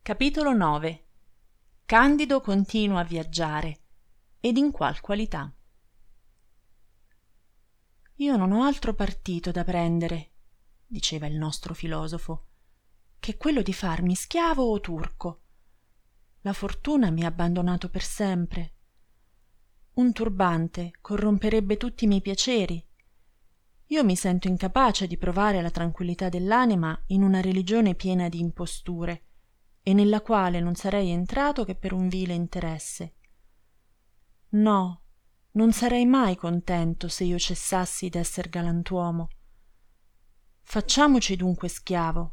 Capitolo 9. Candido continua a viaggiare, ed in qual qualità. Io non ho altro partito da prendere, diceva il nostro filosofo, che quello di farmi schiavo o turco. La fortuna mi ha abbandonato per sempre. Un turbante corromperebbe tutti i miei piaceri. Io mi sento incapace di provare la tranquillità dell'anima in una religione piena di imposture e nella quale non sarei entrato che per un vile interesse. No, non sarei mai contento se io cessassi d'esser galantuomo. Facciamoci dunque schiavo.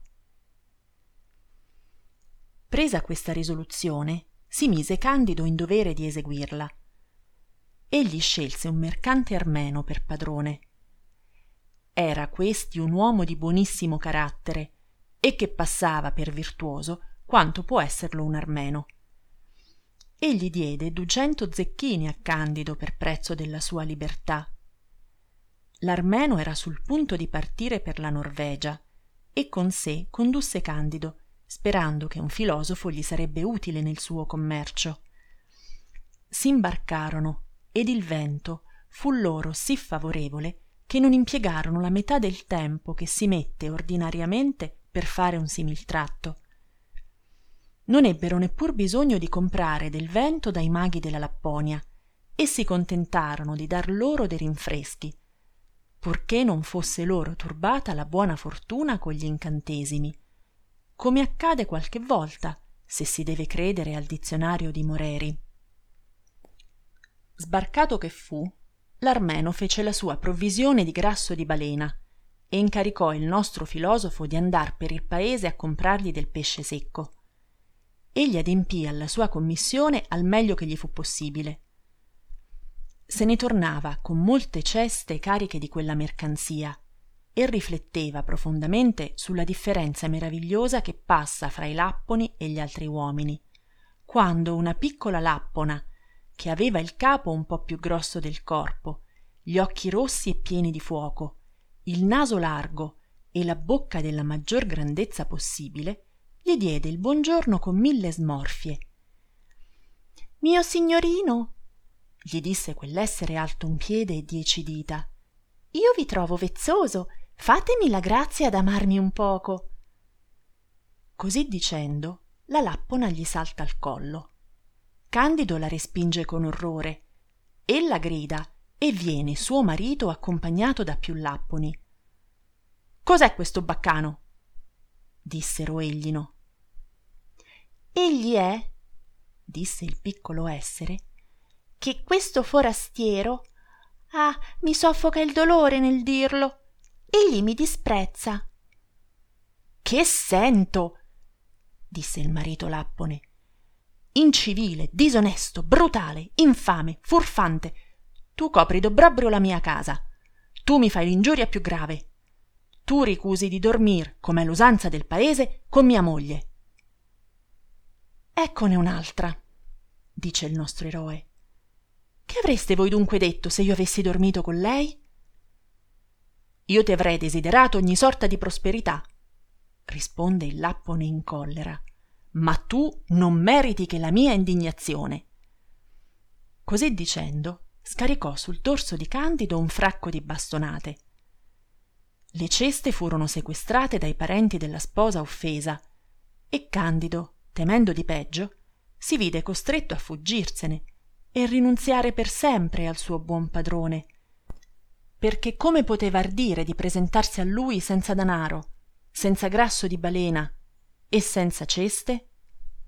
Presa questa risoluzione, si mise Candido in dovere di eseguirla. Egli scelse un mercante armeno per padrone. Era questi un uomo di buonissimo carattere e che passava per virtuoso quanto può esserlo un armeno. Egli diede 200 zecchini a Candido per prezzo della sua libertà. L'armeno era sul punto di partire per la Norvegia e con sé condusse Candido, sperando che un filosofo gli sarebbe utile nel suo commercio. S'imbarcarono ed il vento fu loro sì favorevole che non impiegarono la metà del tempo che si mette ordinariamente per fare un simil tratto. Non ebbero neppur bisogno di comprare del vento dai maghi della Lapponia e si contentarono di dar loro dei rinfreschi, purché non fosse loro turbata la buona fortuna con gli incantesimi, come accade qualche volta, se si deve credere al dizionario di Moreri. Sbarcato che fu, l'armeno fece la sua provvisione di grasso di balena e incaricò il nostro filosofo di andar per il paese a comprargli del pesce secco. Egli adempì alla sua commissione al meglio che gli fu possibile. Se ne tornava con molte ceste cariche di quella mercanzia e rifletteva profondamente sulla differenza meravigliosa che passa fra i lapponi e gli altri uomini, quando una piccola lappona, che aveva il capo un po' più grosso del corpo, gli occhi rossi e pieni di fuoco, il naso largo e la bocca della maggior grandezza possibile, gli diede il buongiorno con 1000 smorfie. «Mio signorino», gli disse quell'essere alto un piede e 10 dita, «io vi trovo vezzoso, fatemi la grazia d'amarmi un poco». Così dicendo, la lappona gli salta al collo. Candido la respinge con orrore. Ella grida e viene suo marito accompagnato da più lapponi. «Cos'è questo baccano?» dissero eglino. «Egli è», disse il piccolo essere, «che questo forastiero, mi soffoca il dolore nel dirlo, egli mi disprezza». «Che sento?» disse il marito lappone. «Incivile, disonesto, brutale, infame, furfante, tu copri d'obbrobrio la mia casa, tu mi fai l'ingiuria più grave, tu ricusi di dormir, com'è l'usanza del paese, con mia moglie». «Eccone un'altra», dice il nostro eroe. «Che avreste voi dunque detto se io avessi dormito con lei?» «Io ti avrei desiderato ogni sorta di prosperità», risponde il lappone in collera, «ma tu non meriti che la mia indignazione». Così dicendo, scaricò sul dorso di Candido un fracco di bastonate. Le ceste furono sequestrate dai parenti della sposa offesa e Candido, temendo di peggio, si vide costretto a fuggirsene e rinunziare per sempre al suo buon padrone, perché come poteva ardire di presentarsi a lui senza danaro, senza grasso di balena e senza ceste?